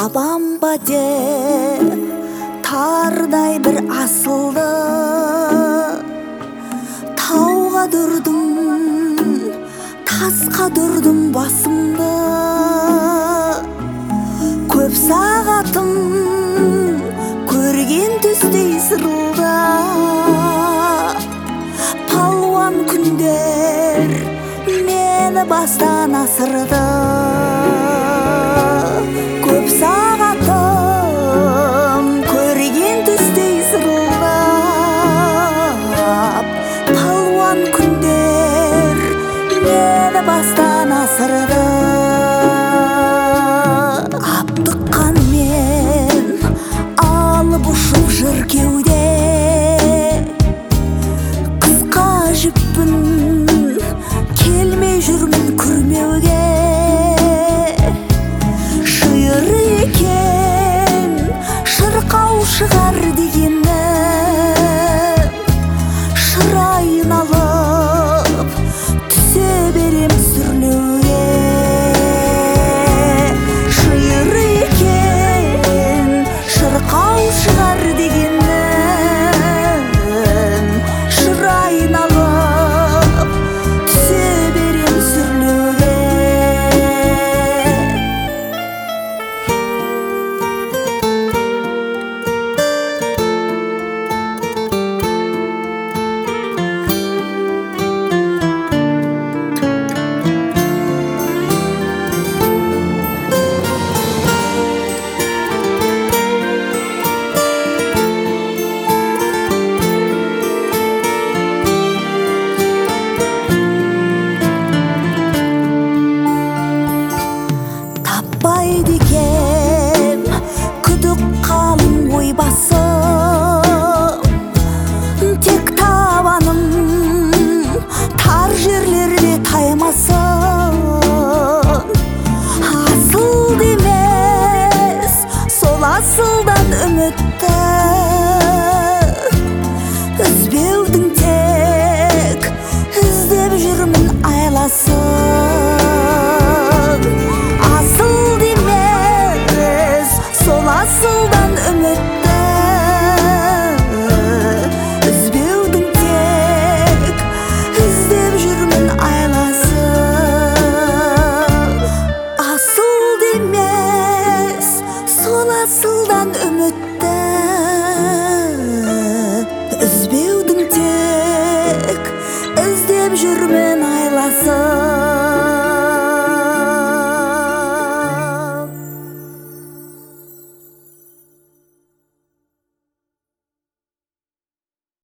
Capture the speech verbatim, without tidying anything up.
табам ба деп тардай бір асылды, тауға дүрдім, тасқа дүрдім басымды. Көп сағатым көрген түстей сырылды, палуан күндер мені бастан асырды. Көп сағатым көрген түстей сырылдап, палуан күндер мені бастан асырды. Аптыққан мен алып ұшып жыр кеуде, қысқа жіппін келмей жүрмін күрмеуге. Шиыр екен шырқау шығар дегенім, шырайын алып түсе берем сүрлеуге. Шиыр екен шырқау шығар дегенім, шырайын алып түсе берем сүрлеуге. Таппайды екем күдік қалың ой басым, тек табаным тар жерлерде таймасын. Асыл демес сол асылдан үмітті, үзбеудің тек іздеп жүрмін айласын. Асыл демес сол асылдан үмітті, үзбеудің тек іздеп жүрмін айласын. Асыл демес сол асылдан үмітті,